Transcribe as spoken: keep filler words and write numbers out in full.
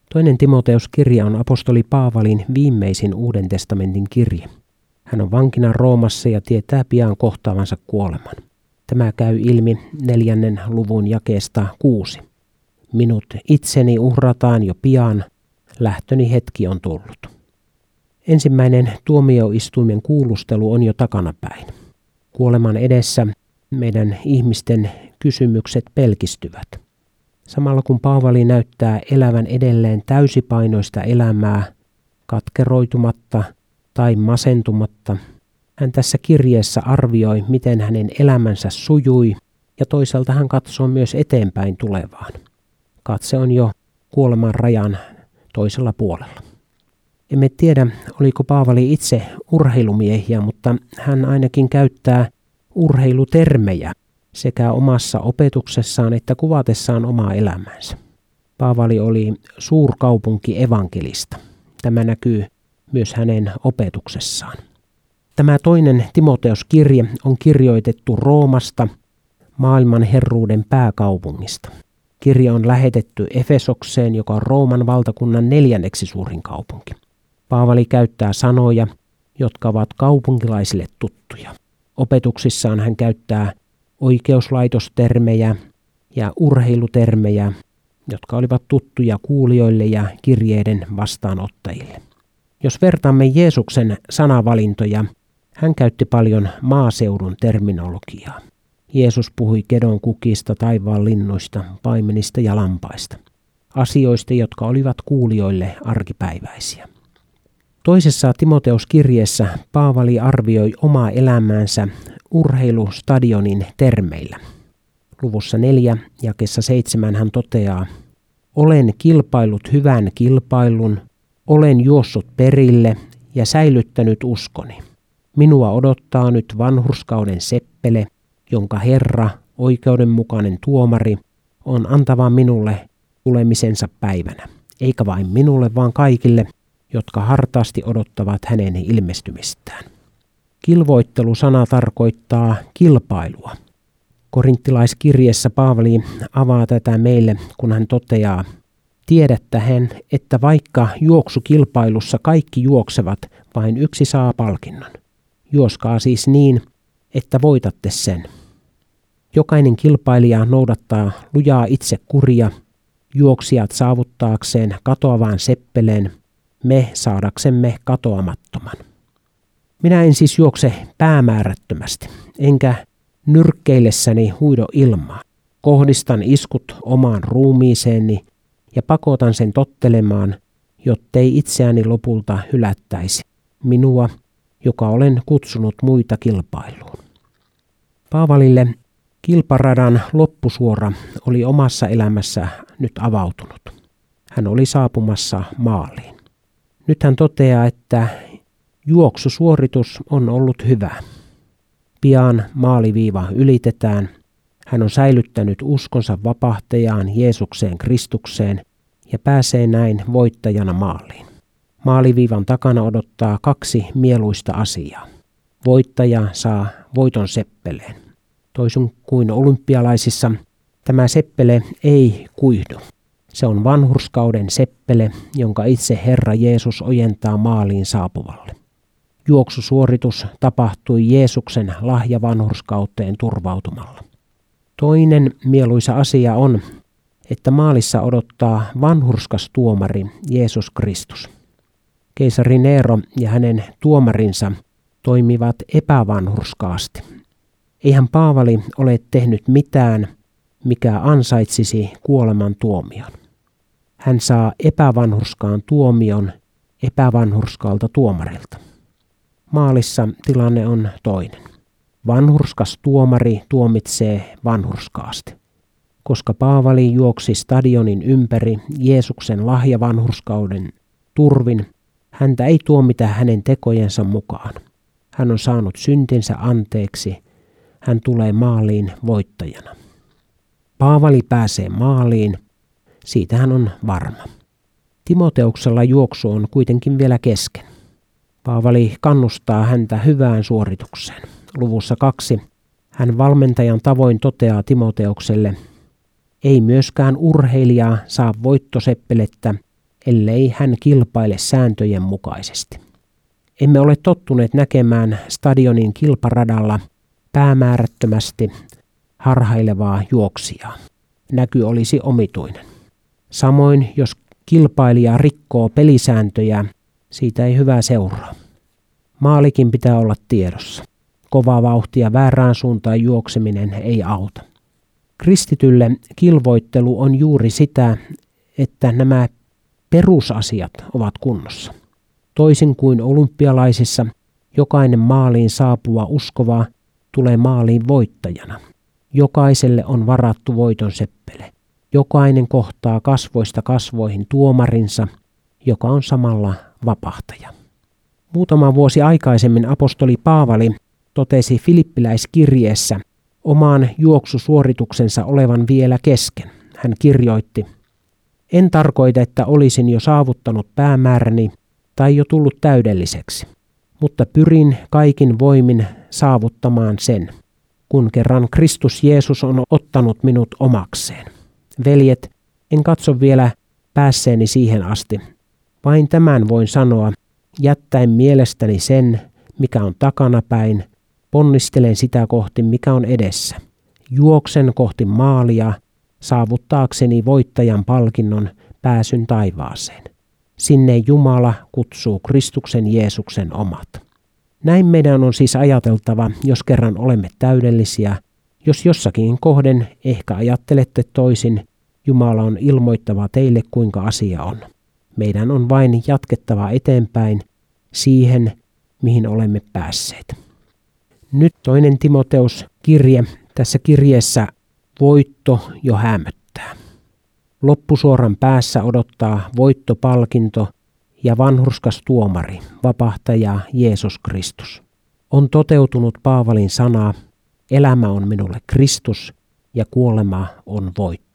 Toinen Timoteus-kirja on apostoli Paavalin viimeisin Uuden testamentin kirje. Hän on vankina Roomassa ja tietää pian kohtaavansa kuoleman. Tämä käy ilmi neljännen luvun jakeesta kuusi. Minut itseni uhrataan jo pian, lähtöni hetki on tullut. Ensimmäinen tuomioistuimen kuulustelu on jo takanapäin. Kuoleman edessä meidän ihmisten kysymykset pelkistyvät. Samalla kun Paavali näyttää elävän edelleen täysipainoista elämää, katkeroitumatta tai masentumatta, hän tässä kirjeessä arvioi, miten hänen elämänsä sujui, ja toisaalta hän katsoo myös eteenpäin tulevaan. Katse on jo kuoleman rajan toisella puolella. Emme tiedä, oliko Paavali itse urheilumiehiä, mutta hän ainakin käyttää urheilutermejä sekä omassa opetuksessaan että kuvatessaan omaa elämäänsä. Paavali oli suurkaupunki-evankelista. Tämä näkyy myös hänen opetuksessaan. Tämä toinen Timoteus-kirje on kirjoitettu Roomasta, maailman herruuden pääkaupungista. Kirje on lähetetty Efesokseen, joka on Rooman valtakunnan neljänneksi suurin kaupunki. Paavali käyttää sanoja, jotka ovat kaupunkilaisille tuttuja. Opetuksissaan hän käyttää oikeuslaitostermejä ja urheilutermejä, jotka olivat tuttuja kuulijoille ja kirjeiden vastaanottajille. Jos vertaamme Jeesuksen sanavalintoja, hän käytti paljon maaseudun terminologiaa. Jeesus puhui kedon kukista, taivaan linnuista, paimenista ja lampaista. Asioista, jotka olivat kuulijoille arkipäiväisiä. Toisessa Timoteus-kirjeessä Paavali arvioi omaa elämäänsä urheilustadionin termeillä. Luvussa neljä, jakeessa seitsemän hän toteaa, olen kilpaillut hyvän kilpailun, olen juossut perille ja säilyttänyt uskoni. Minua odottaa nyt vanhurskauden seppele, jonka Herra, oikeudenmukainen tuomari, on antava minulle tulemisensa päivänä. Eikä vain minulle, vaan kaikille, jotka hartaasti odottavat hänen ilmestymistään. Kilvoittelu-sana tarkoittaa kilpailua. Korinttilaiskirjeessä Paavali avaa tätä meille, kun hän toteaa, tiedättähän, että vaikka juoksukilpailussa kaikki juoksevat, vain yksi saa palkinnon. Juoskaa siis niin, että voitatte sen. Jokainen kilpailija noudattaa lujaa itsekuria, juoksijat saavuttaakseen katoavan seppeleen, me saadaksemme katoamattoman. Minä en siis juokse päämäärättömästi, enkä nyrkkeillessäni huido ilmaa. Kohdistan iskut omaan ruumiiseeni ja pakotan sen tottelemaan, jottei itseäni lopulta hylättäisi, minua, joka olen kutsunut muita kilpailuun. Paavalille kilparadan loppusuora oli omassa elämässä nyt avautunut. Hän oli saapumassa maaliin. Nyt hän toteaa, että juoksusuoritus on ollut hyvä. Pian maaliviiva ylitetään. Hän on säilyttänyt uskonsa vapahtajaan Jeesukseen Kristukseen ja pääsee näin voittajana maaliin. Maaliviivan takana odottaa kaksi mieluista asiaa. Voittaja saa voiton seppeleen. Toisin kuin olympialaisissa, tämä seppele ei kuihdu. Se on vanhurskauden seppele, jonka itse Herra Jeesus ojentaa maaliin saapuvalle. Juoksusuoritus tapahtui Jeesuksen lahjavanhurskauteen turvautumalla. Toinen mieluisa asia on, että maalissa odottaa vanhurskas tuomari Jeesus Kristus. Keisari Neero ja hänen tuomarinsa toimivat epävanhurskaasti. Eihän Paavali ole tehnyt mitään, mikä ansaitsisi kuoleman tuomion. Hän saa epävanhurskaan tuomion epävanhurskaalta tuomarilta. Maalissa tilanne on toinen. Vanhurskas tuomari tuomitsee vanhurskaasti. Koska Paavali juoksi stadionin ympäri Jeesuksen lahjavanhurskauden turvin, häntä ei tuomita hänen tekojensa mukaan. Hän on saanut syntinsä anteeksi. Hän tulee maaliin voittajana. Paavali pääsee maaliin. Siitä hän on varma. Timoteuksella juoksu on kuitenkin vielä kesken. Paavali kannustaa häntä hyvään suoritukseen. Luvussa kaksi hän valmentajan tavoin toteaa Timoteukselle, ei myöskään urheilijaa saa voittoseppelettä, ellei hän kilpaile sääntöjen mukaisesti. Emme ole tottuneet näkemään stadionin kilparadalla päämäärättömästi harhailevaa juoksijaa. Näky olisi omituinen. Samoin, jos kilpailija rikkoo pelisääntöjä, siitä ei hyvää seuraa. Maalikin pitää olla tiedossa. Kovaa vauhtia väärään suuntaan juokseminen ei auta. Kristitylle kilvoittelu on juuri sitä, että nämä perusasiat ovat kunnossa. Toisin kuin olympialaisissa, jokainen maaliin saapuva uskova tulee maaliin voittajana. Jokaiselle on varattu voiton seppele. Jokainen kohtaa kasvoista kasvoihin tuomarinsa, joka on samalla vapahtaja. Muutama vuosi aikaisemmin apostoli Paavali totesi Filippiläiskirjeessä oman juoksusuorituksensa olevan vielä kesken. Hän kirjoitti: "En tarkoita, että olisin jo saavuttanut päämääräni tai jo tullut täydelliseksi, mutta pyrin kaikin voimin saavuttamaan sen, kun kerran Kristus Jeesus on ottanut minut omakseen. Veljet, en katso vielä päässeeni siihen asti. Vain tämän voin sanoa, jättäen mielestäni sen, mikä on takanapäin, ponnistelen sitä kohti, mikä on edessä. Juoksen kohti maalia, saavuttaakseni voittajan palkinnon pääsyn taivaaseen. Sinne Jumala kutsuu Kristuksen Jeesuksen omat." Näin meidän on siis ajateltava, jos kerran olemme täydellisiä. Jos jossakin kohden ehkä ajattelette toisin, Jumala on ilmoittava teille, kuinka asia on. Meidän on vain jatkettava eteenpäin siihen, mihin olemme päässeet. Nyt toinen Timoteus kirje. Tässä kirjeessä voitto jo häämöttää. Loppusuoran päässä odottaa voittopalkinto ja vanhurskas tuomari, vapahtaja Jeesus Kristus. On toteutunut Paavalin sana: "Elämä on minulle Kristus ja kuolema on voitto."